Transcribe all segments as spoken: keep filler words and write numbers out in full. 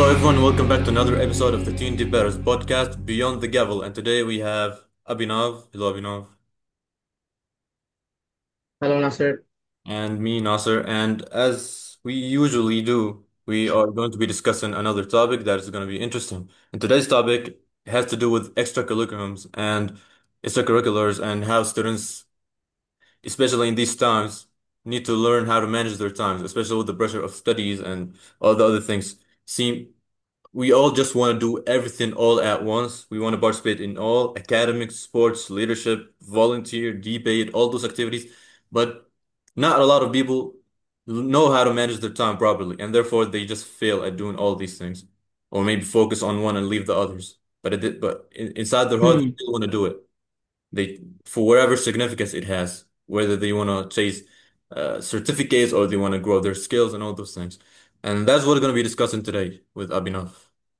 everyone, welcome back to another episode of the Teen Debaters podcast, Beyond the Gavel. And today we have Abhinav, hello Abhinav, Hello, Nasser. and me, Nasser. And as we usually do, we are going to be discussing another topic that is going to be interesting. And today's topic has to do with extracurriculums and extracurriculars and how students, especially in these times, need to learn how to manage their times, especially with the pressure of studies and all the other things. See, we all just want to do everything all at once. We want to participate in all academic, sports, leadership, volunteer, debate, all those activities. But not a lot of people know how to manage their time properly, and therefore they just fail at doing all these things, or maybe focus on one and leave the others. But it did, but in, inside their heart, they Hmm. still want to do it. They, for whatever significance it has, whether they want to chase uh, certificates or they want to grow their skills and all those things. And that's what we're going to be discussing today with Abhinav.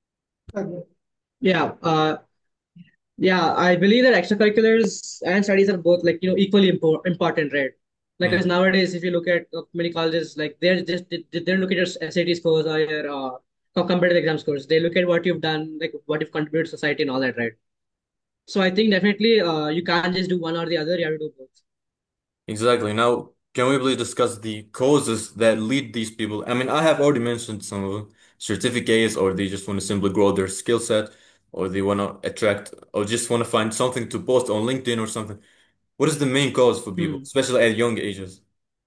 Yeah, uh, yeah, I believe that extracurriculars and studies are both like, you know, equally impor important, right? Like, Mm. as nowadays, if you look at uh, many colleges, like they're just, they, they don't look at your S A T scores or your uh, co- competitive exam scores. They look at what you've done, like what you've contributed to society and all that, right? So I think definitely uh, you can't just do one or the other. You have to do both. Exactly. Now, can we please discuss the causes that lead these people? I mean, I have already mentioned some of them, certificates, or they just want to simply grow their skill set, or they want to attract, or just want to find something to post on LinkedIn or something. What is the main cause for people, Hmm. especially at young ages,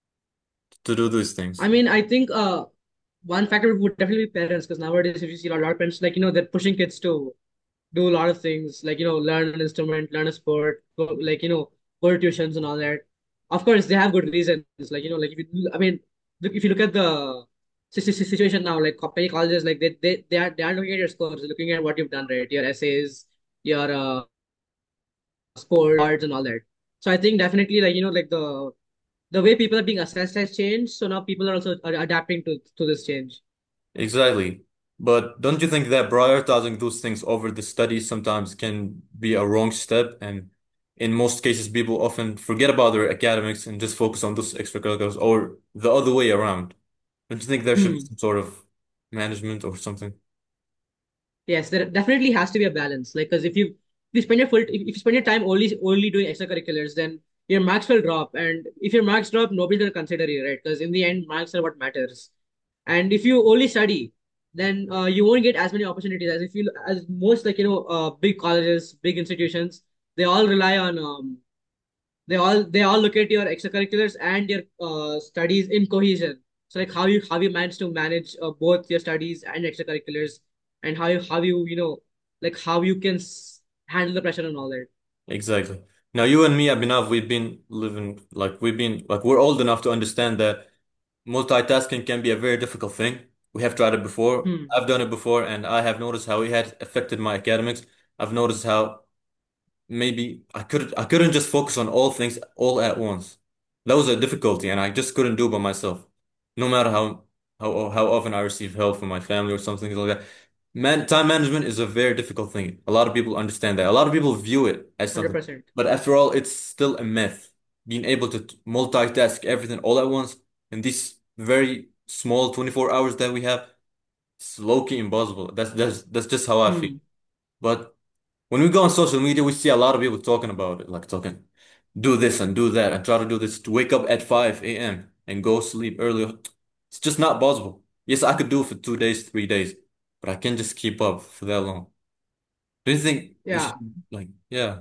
to do these I things? mean, I think uh, one factor would definitely be parents, because nowadays, if you see a lot of parents, like, you know, they're pushing kids to do a lot of things, like, you know, learn an instrument, learn a sport, go, like, you know, go to tuitions and all that. Of course, they have good reasons. Like, you know, like if you, I mean, look, if you look at the si- si- si- situation now, like co- many colleges, like they they they are they are looking at your scores, they're looking at what you've done, right? Your essays, your uh, sports, cards, and all that. So I think definitely, like, you know, like the the way people are being assessed has changed. So now people are also a- adapting to to this change. Exactly. But don't you think that prioritizing those things over the studies sometimes can be a wrong step? And in most cases, people often forget about their academics and just focus on those extracurriculars, or the other way around. Don't you think there should be Hmm. some sort of management or something? Yes, there definitely has to be a balance. Like, because if you if you spend your full if, if you spend your time only only doing extracurriculars, then your marks will drop. And if your marks drop, nobody's gonna consider you, right? Because in the end, marks are what matters. And if you only study, then uh, you won't get as many opportunities as if you as most, like, you know, uh, big colleges, big institutions. They all rely on um they all they all look at your extracurriculars and your uh, studies in cohesion. So like how you how you manage to manage uh, both your studies and extracurriculars, and how you how you you know like how you can s- handle the pressure and all that. Exactly. Now, you and me, Abhinav, we've been living like we've been like we're old enough to understand that multitasking can be a very difficult thing. We have tried it before. Hmm. I've done it before, and I have noticed how it had affected my academics. I've noticed how maybe I could I couldn't just focus on all things all at once. That was a difficulty, and I just couldn't do it by myself. No matter how how how often I receive help from my family or something like that. Man, time management is a very difficult thing. A lot of people understand that. A lot of people view it as Hundred something, percent. but after all, it's still a myth. Being able to t- multitask everything all at once in these very small twenty-four hours that we have, it's low-key impossible. That's that's that's just how I feel. Hmm. But when we go on social media, we see a lot of people talking about it, like talking, do this and do that, and try to do this to wake up at five a m and go sleep early. It's just not possible. Yes, I could do it for two days, three days, but I can't just keep up for that long. Do you think we Yeah, should, like, yeah.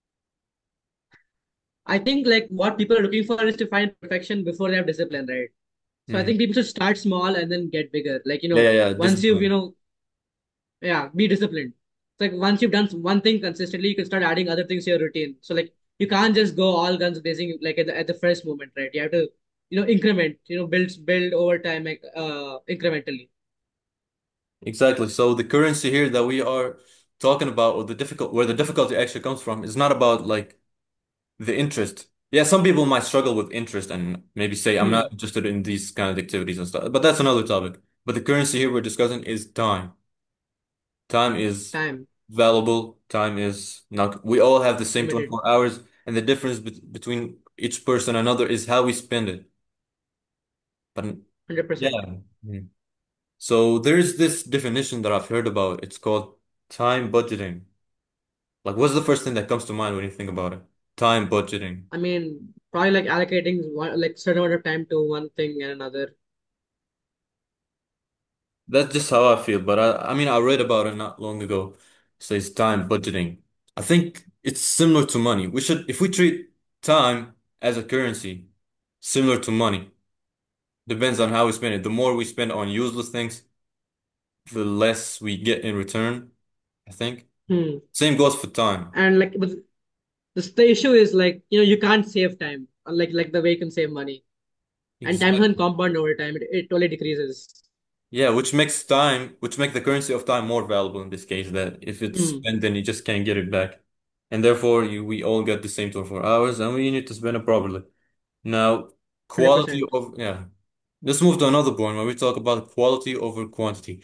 I think like what people are looking for is to find perfection before they have discipline, right? So I Mhm. think people should start small and then get bigger. Like, you Yeah, know, yeah, yeah, once you've, you discipline. know, yeah, be disciplined. It's like once you've done one thing consistently, you can start adding other things to your routine. So like you can't just go all guns blazing like at the, at the first moment, right? You have to, you know, increment, you know, build build over time, like uh incrementally. Exactly. So the currency here that we are talking about, or the difficult, where the difficulty actually comes from, is not about like the interest. Yeah, some people might struggle with interest and maybe say, I'm not Hmm. interested in these kind of activities and stuff. But that's another topic. But the currency here we're discussing is time. Time is Time valuable. Time is not, we all have the same limited, twenty-four hours, and the difference bet between each person and another is how we spend it. But hundred yeah. percent. Mhm. So there's this definition that I've heard about. It's called time budgeting. Like, what's the first thing that comes to mind when you think about it? Time budgeting. I mean, probably like allocating one like certain amount of time to one thing and another. That's just how I feel. But I, I mean, I read about it not long ago. It says time budgeting. I think it's similar to money. We should, if we treat time as a currency, similar to money, depends on how we spend it. The more we spend on useless things, the less we get in return, I think. Hmm. Same goes for time. And like, but the, the issue is like you know you can't save time, unlike like the way you can save money. And time doesn't Exactly. compound over time; it, it totally decreases. Yeah, which makes time, which make the currency of time more valuable in this case, that if it's Hmm. spent, then you just can't get it back. And therefore, you, we all get the same twenty-four hours and we need to spend it properly. Now, quality one hundred percent. of, yeah. Let's move to another point where we talk about quality over quantity.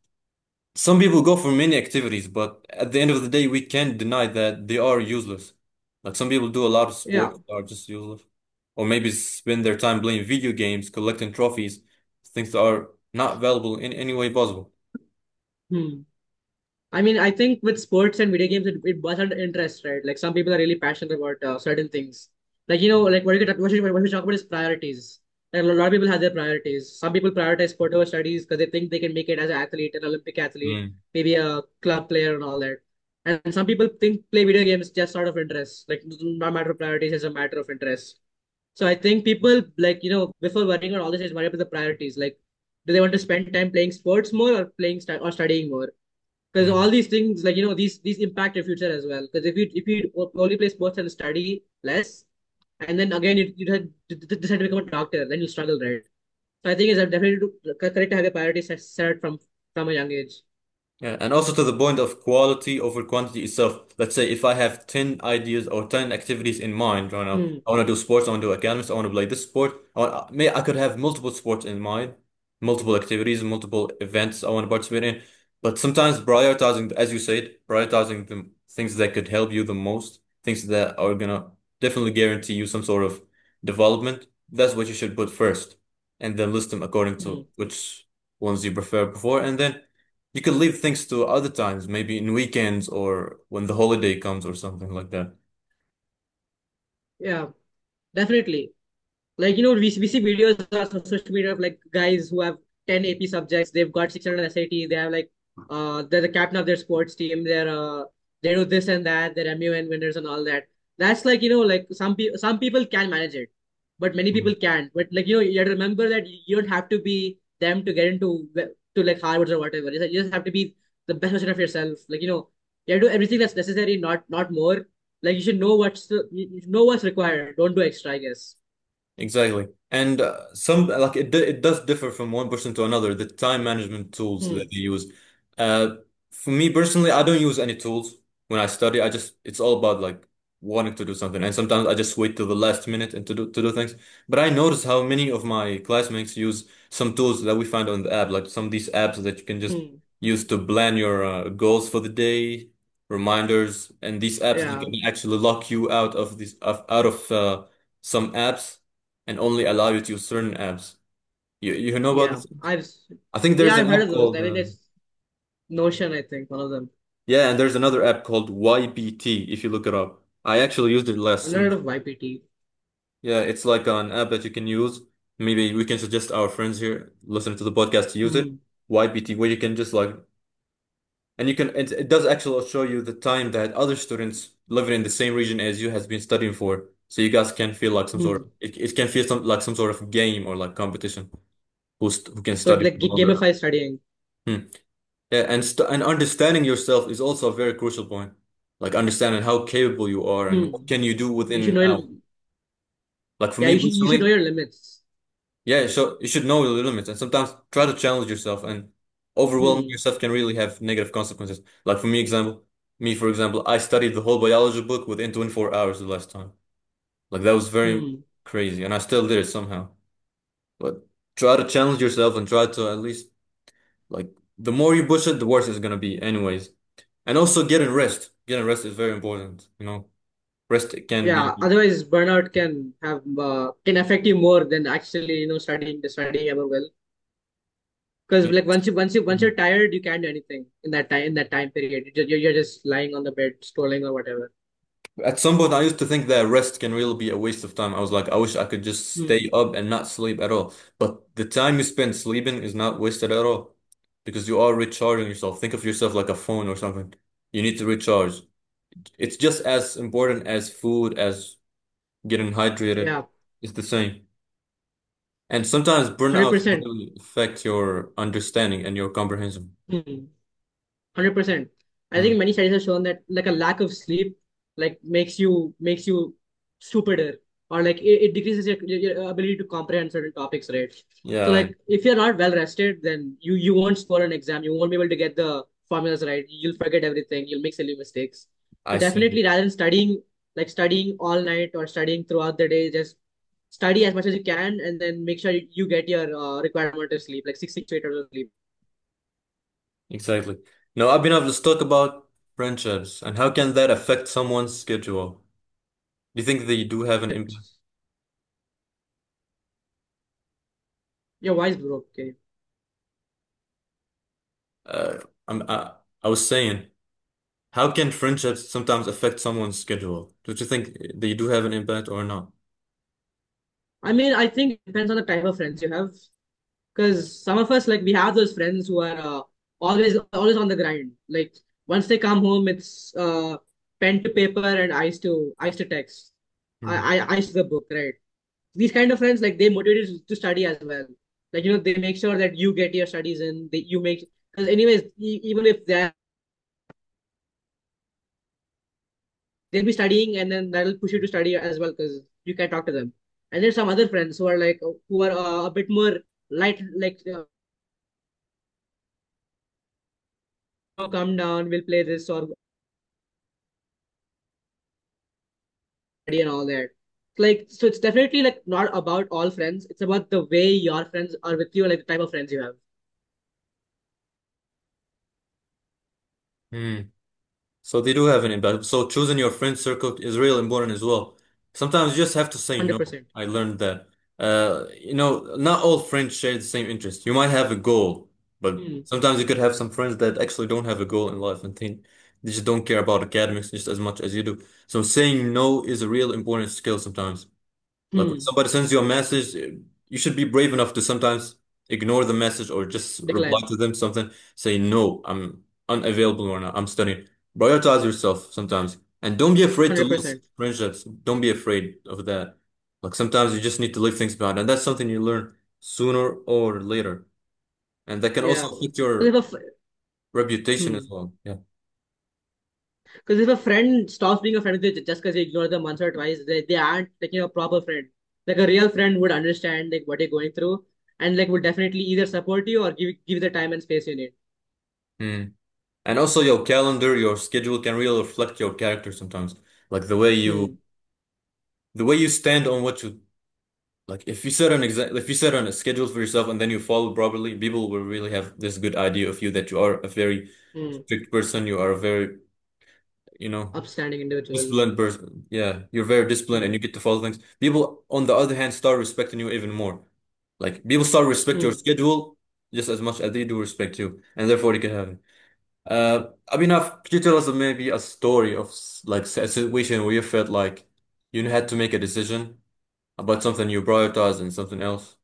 Some people go for many activities, but at the end of the day, we can't deny that they are useless. Like some people do a lot of Yeah. sports that are just useless, or maybe spend their time playing video games, collecting trophies, things that are not valuable in any way possible. Hmm. I mean, I think with sports and video games, it, it boils down to interest, right? Like some people are really passionate about uh, certain things. Like you know, like what you could, what you, what you talk about is priorities. Like, a lot of people have their priorities. Some people prioritize sport over studies because they think they can make it as an athlete, an Olympic athlete, Mm, maybe a club player and all that. And some people think play video games just out of interest. Like not a matter of priorities, it's a matter of interest. So I think people like you know before worrying about all this is worry about the priorities. Like, do they want to spend time playing sports more or playing stu- or studying more? Because mm. all these things like you know these these impact your future as well, because if you if you only play sports and study less, and then again you, you had to decide to become a doctor, then you struggle, right? So I think it's definitely to, correct to have your priorities set, set from from a young age. Yeah, and also to the point of quality over quantity itself. Let's say if I have ten ideas or ten activities in mind right now, Hmm. I want to do sports, I want to do academics, I want to play this sport. I want, may I could have multiple sports in mind, multiple activities, multiple events I want to participate in. But sometimes prioritizing, as you said, prioritizing the things that could help you the most, things that are gonna definitely guarantee you some sort of development, that's what you should put first. And then list them according Hmm. to which ones you prefer before. And then you could leave things to other times, maybe in weekends or when the holiday comes or something like that. Yeah, definitely. Like, you know, we, we see videos on social media of like guys who have ten A P subjects, they've got six hundred S A T, they have like, uh, they're the captain of their sports team, they're, uh, they do this and that, they're M U N winners and all that. That's like, you know, like some people, some people can manage it, but many people Mhm. can't. But like, you know, you have to remember that you don't have to be them to get into, to like Harvard or whatever. It's like you just have to be the best version of yourself. Like, you know, you have to do everything that's necessary, not, not more. Like you should know what's the, you should know what's required. Don't do extra, I guess. Exactly. And uh, some like it, it does differ from one person to another, the time management tools that Hmm. they use. Uh, for me personally, I don't use any tools when I study. I just it's all about like wanting to do something. And sometimes I just wait till the last minute and to do to do things. But I notice how many of my classmates use some tools that we find on the app, like some of these apps that you can just Hmm. use to plan your uh, goals for the day, reminders, and these apps they Yeah, can actually lock you out of these of, out of uh, some apps and only allow you to use certain apps. You you know about yeah. this? I've I think yeah, there's I've an heard app of those. called I mean, uh, it's Notion, I think, one of them. yeah, and there's another app called Y P T if you look it up. I actually used it last I've never heard semester. of Y P T. Yeah, it's like an app that you can use. Maybe we can suggest our friends here listening to the podcast to use it. Hmm. Y P T, where you can just like, and you can it, it does actually show you the time that other students living in the same region as you has been studying for. So you guys can feel like some sort Hmm. of it, it can feel some like some sort of game or like competition who's who can So it study like for g- longer. gamify studying. Hmm. Yeah, and st and understanding yourself is also a very crucial point. Like understanding how capable you are and what Hmm. can you do You should within know. Your, uh, like for yeah, me you should you should know personally, your limits. yeah, so you should know your limits and sometimes try to challenge yourself and overwhelming Hmm. yourself can really have negative consequences. Like for me example, me for example, I studied the whole biology book within twenty-four hours the last time. Like that was very Hmm. crazy and I still did it somehow. But try to challenge yourself and try to at least like the more you push it, the worse it's gonna be anyways. And also getting rest. Getting rest is very important, you know. Rest can Yeah. be Otherwise, burnout can have uh, can affect you more than actually you know studying the studying ever will. Because Yeah. like once you once you once you're tired, you can't do anything in that time in that time period. You're just, you're just lying on the bed scrolling or whatever. At some point, I used to think that rest can really be a waste of time. I was like, I wish I could just Hmm. stay up and not sleep at all. But the time you spend sleeping is not wasted at all because you are recharging yourself. Think of yourself like a phone or something. You need to recharge. It's just as important as food, as getting hydrated. Yeah, It's the same. And sometimes hundred burnout percent. really affect your understanding and your comprehension. Hmm. Hundred percent. I Mm. think many studies have shown that like a lack of sleep like makes you makes you stupider or like it, it decreases your, your ability to comprehend certain topics, right? So Yeah, like if you're not well rested, then you you won't score an exam. You won't be able to get the formulas right. You'll forget everything. You'll make silly mistakes. So I see. definitely, rather than studying like studying all night or studying throughout the day, just study as much as you can and then make sure you, you get your uh, required amount of sleep, like six six to eight hours of sleep. Exactly. Now, Abhinav, let's talk about friendships and how can that affect someone's schedule? Do you think they do have an impact? It's, your voice broke. Okay. Uh, I'm, I, I was saying, how can friendships sometimes affect someone's schedule? Do you think they do have an impact or not? I mean, I think it depends on the type of friends you have. Because some of us, like, we have those friends who are uh, always, always on the grind. Like, once they come home, it's uh, pen to paper and eyes to eyes to text. Hmm. I, I eyes to the book, right? These kind of friends, like, they motivate you to study as well. Like, you know, they make sure that you get your studies in. They, you make because, anyways, e- even if they're they'll be studying, and then that'll push you to study as well because you can talk to them. And there's some other friends who are like who are uh, a bit more light, like uh, oh, come down, we'll play this or study and all that. Like, so it's definitely like not about all friends. It's about the way your friends are with you, and like the type of friends you have. Hmm. So they do have an impact. So choosing your friend circle is real important as well. Sometimes you just have to say no. one hundred percent. I learned that. Uh, you know, not all friends share the same interest. You might have a goal, but Hmm. sometimes you could have some friends that actually don't have a goal in life and think they just don't care about academics just as much as you do. So saying no is a real important skill sometimes. Like when Hmm. somebody sends you a message, you should be brave enough to sometimes ignore the message or just reply Decline. to them something, say no, I'm unavailable or not, I'm studying. Prioritize yourself sometimes. And don't be afraid to lose one hundred percent. friendships. Don't be afraid of that. Like sometimes you just need to leave things behind. And that's something you learn sooner or later. And that can also Yeah. affect Because your if a fr- reputation as hmm. well. Yeah. Because if a friend stops being a friend with you just because you ignore them once or twice, they, they aren't like you know, a proper friend. Like a real friend would understand like what you're going through and like would definitely either support you or give give the time and space you need. Hmm. And also your calendar, your schedule can really reflect your character sometimes. Like the way you Hmm. the way you stand on what you like if you set an exa if you set on a schedule for yourself and then you follow properly, people will really have this good idea of you that you are a very Hmm. strict person, you are a very, you know, Upstanding individual. disciplined person. Yeah, you're very disciplined and Hmm. you get to follow things. People, on the other hand, start respecting you even more. Like people start respect your Hmm. schedule just as much as they do respect you, and therefore they can have it. Uh, Abhinav, could you tell us maybe a story of s- like a situation where you felt like you had to make a decision about something you prioritized and something else?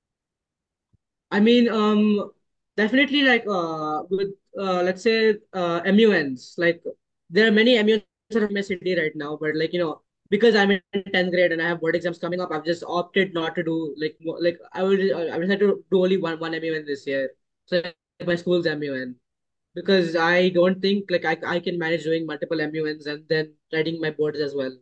I mean, um, definitely like uh with uh let's say uh M U Ns. Like there are many M U Ns in my city right now, but like you know because I'm in tenth grade and I have board exams coming up, I've just opted not to do like mo- like I would I decided to do only one one M U N this year. So like my school's M U N because I don't think like I I can manage doing multiple M U Ns and then writing my boards as well.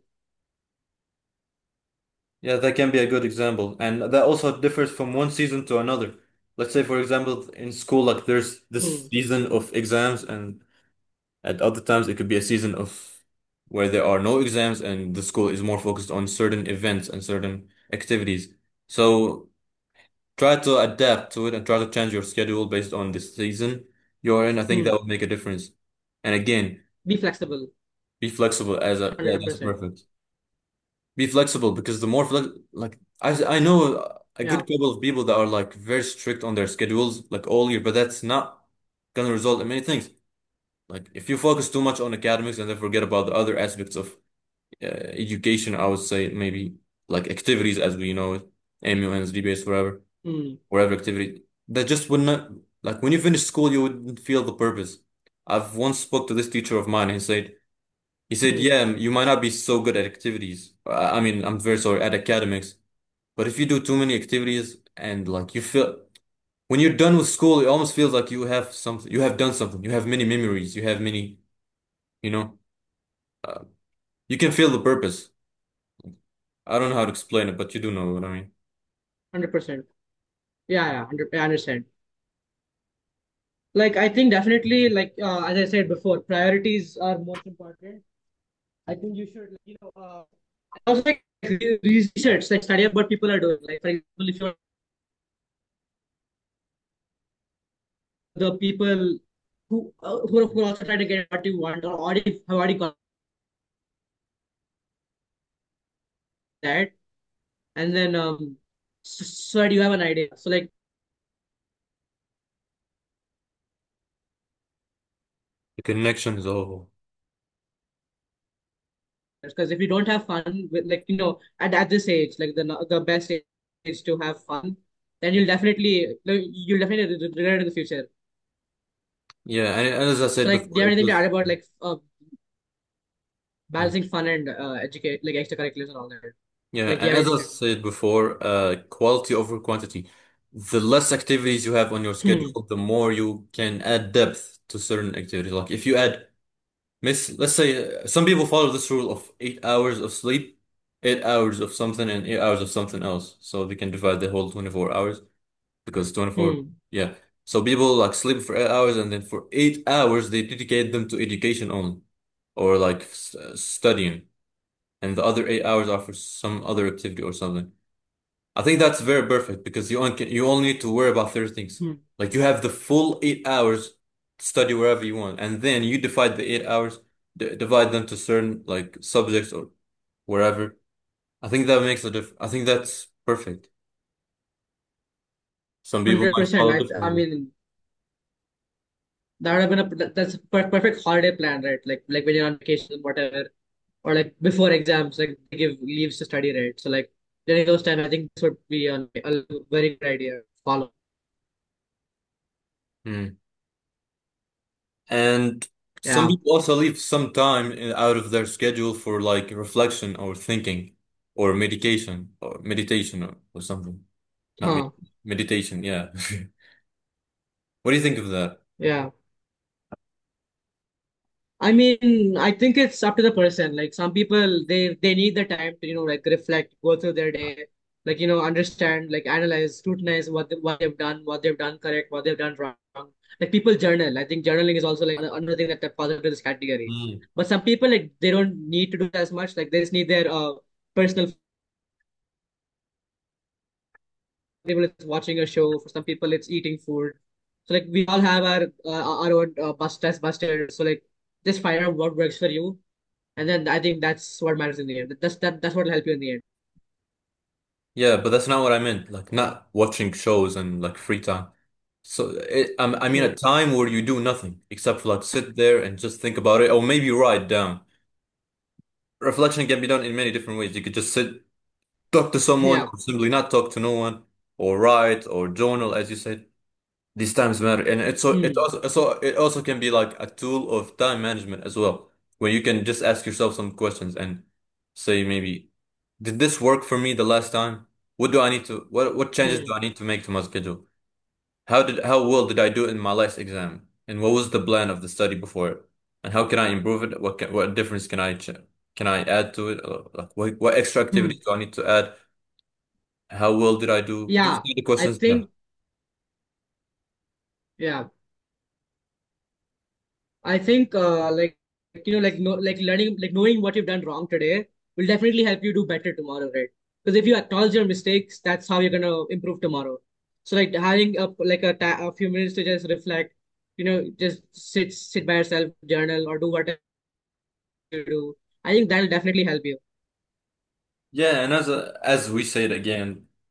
Yeah, that can be a good example. And that also differs from one season to another. Let's say, for example, in school, like there's this Hmm. season of exams, and at other times it could be a season of where there are no exams and the school is more focused on certain events and certain activities. So try to adapt to it and try to change your schedule based on the season you're in. I think that Hmm. would make a difference. And again, Be flexible. be flexible as a, yeah, that's one hundred percent. perfect. Be flexible because the more flex like I I know a good Yeah. couple of people that are like very strict on their schedules like all year, but that's not gonna result in many things. Like if you focus too much on academics and then forget about the other aspects of uh, education, I would say maybe like activities as we know it, M U Ns, D B S, whatever, Hmm. whatever activity, that just would not, like when you finish school, you wouldn't feel the purpose. I've once spoke to this teacher of mine, and he said, he said, Hmm. yeah, you might not be so good at activities. I I mean, I'm very sorry, at academics, but if you do too many activities and like you feel, when you're done with school, it almost feels like you have something, you have done something, you have many memories, you have many, you know, uh, you can feel the purpose. I don't know how to explain it, but you do know what I mean. one hundred percent. Yeah, yeah, one hundred, I understand. Like, I think definitely, like, uh, as I said before, priorities are most important. I think you should, like, you know, uh, also like re- research, like study up what people are doing. Like, for example, if you're the people who uh, who are who are also trying to get what you want or already have already got that, and then um, so, so that you have an idea. So like, The connection is all. because if you don't have fun with, like, you know, at, at this age, like the the best age is to have fun, then you'll definitely like, you'll definitely regret it in the future. Yeah, and, and as I So said like, do before, you have it anything to was. add about like uh, Mm. balancing fun and uh, educate like extracurriculars and all that? Yeah, Like, do you and have as I anything? said before, uh, quality over quantity. The less activities you have on your Hmm. schedule, the more you can add depth to certain activities. Like if you add, miss, let's say uh, some people follow this rule of eight hours of sleep, eight hours of something, and eight hours of something else, so they can divide the whole twenty-four hours because twenty-four, Hmm. yeah. So people like sleep for eight hours, and then for eight hours they dedicate them to education only, or like s- uh, studying, and the other eight hours are for some other activity or something. I think that's very perfect because you only you only need to worry about thirty things. Hmm. Like you have the full eight hours to study wherever you want, and then you divide the eight hours, d divide them to certain like subjects or wherever. I think that makes a diff. I think that's perfect. Some people might one hundred percent. follow I I differently. mean, that would have been a that- that's a per- perfect holiday plan, right? Like like when you're on vacation, whatever, or like before exams, like they give leaves to study, right? So like during those times, I think this would be a, a very good idea. Follow. Hmm. And some Yeah. people also leave some time in- out of their schedule for like reflection or thinking or medication or meditation or, or something. Not med Huh. meditation, yeah. What do you think of that? Yeah. I mean, I think it's up to the person. Like some people, they they need the time to, you know, like reflect, go through their day, like, you know, understand, like analyze, scrutinize what they, what they've done, what they've done correct, what they've done wrong. Like people journal. I think journaling is also like another thing that that falls into this category. Mm. But some people, like, they don't need to do as much. Like they just need their uh personal. People, it's watching a show. For some people, it's eating food. So like we all have our uh, our own uh, bust test busters. So like just find out what works for you, and then I think that's what matters in the end. That's that that's what will help you in the end. Yeah, but that's not what I meant. Like not watching shows and like free time. So it, um, I mean a Hmm. time where you do nothing except for like sit there and just think about it, or maybe write down. Reflection can be done in many different ways. You could just sit, talk to someone, Yeah. or simply not talk to no one, or write, or journal, as you said. These times matter, and it's so it Hmm. also so it also can be like a tool of time management as well, where you can just ask yourself some questions and say maybe, did this work for me the last time? What do I need to what what changes do Hmm. I need to make to my schedule? How did how well did I do in my last exam? And what was the plan of the study before it? And how can I improve it? What can, what difference can I ch can I add to it? Uh, Like what what extra Hmm. activities do I need to add? How well did I do? These Yeah. are the I questions that. think yeah. I think uh like you know like no like learning like knowing what you've done wrong today will definitely help you do better tomorrow, right? Because if you acknowledge your mistakes, that's how you're gonna improve tomorrow. So like having a like a, ta- a few minutes to just reflect, you know, just sit sit by yourself, journal or do whatever you do. I think that'll definitely help you. Yeah, and as a, as we said again.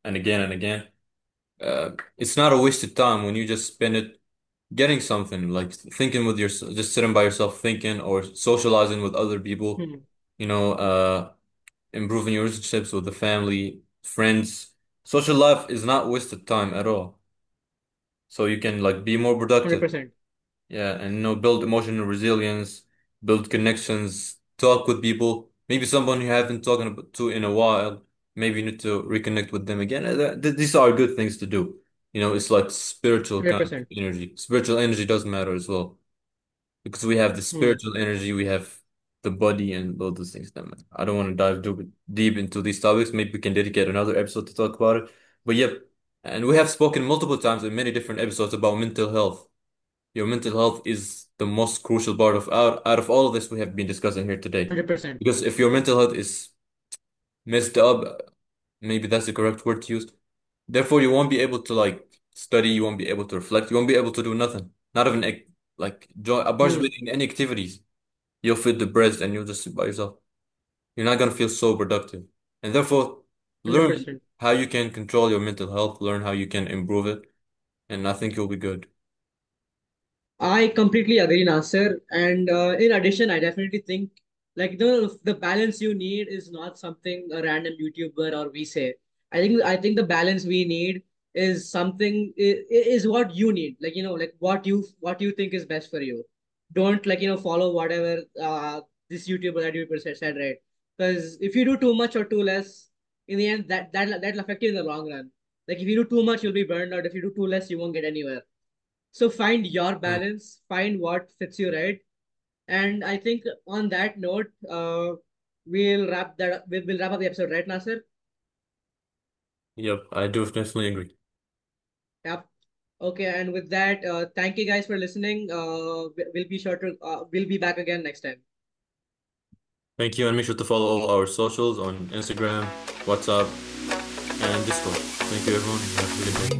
and again and again. Uh, it's not a wasted time when you just spend it getting something, like thinking with yourself, just sitting by yourself thinking, or socializing with other people, Hmm. you know, uh, improving your relationships with the family, friends. Social life is not wasted time at all. So you can like be more productive. one hundred percent. Yeah, and you know, build emotional resilience, build connections, talk with people. Maybe someone you haven't talked about to in a while. Maybe you need to reconnect with them again. Uh, th- th- These are good things to do. You know, it's like spiritual kind of one hundred percent. energy. Spiritual energy does matter as well because we have the Hmm. spiritual energy, we have the body, and all those things that matter. I don't want to dive too deep into these topics. Maybe we can dedicate another episode to talk about it. But yep, and we have spoken multiple times in many different episodes about mental health. Your mental health is the most crucial part of out, out of all of this we have been discussing here today. one hundred percent. Because if your mental health is messed up, maybe that's the correct word to use. Therefore, you won't be able to like study, you won't be able to reflect, you won't be able to do nothing. Not even ac- like join, Hmm. participate in any activities. You'll feel depressed and you'll just sit by yourself. You're not gonna feel so productive. And therefore, learn one hundred percent. how you can control your mental health, learn how you can improve it, and I think you'll be good. I completely agree, Nasser. And uh, in addition, I definitely think like the the balance you need is not something a random YouTuber or we say. I think I think the balance we need is something is, is what you need. Like you know, like what you what you think is best for you. Don't like you know follow whatever uh, this YouTuber that YouTuber said, said right. Because if you do too much or too less, in the end that that that'll affect you in the long run. Like if you do too much, you'll be burned out. If you do too less, you won't get anywhere. So find your Hmm. balance, find what fits you right. And I think on that note, uh, we'll wrap that up. We'll, we'll wrap up the episode, right, Nasir? Yep, I do definitely agree. Yep. Okay, and with that, uh, thank you guys for listening. Uh, we- we'll be sure to uh, we'll be back again next time. Thank you, and make sure to follow all our socials on Instagram, WhatsApp, and Discord. Thank you, everyone, and have a good day.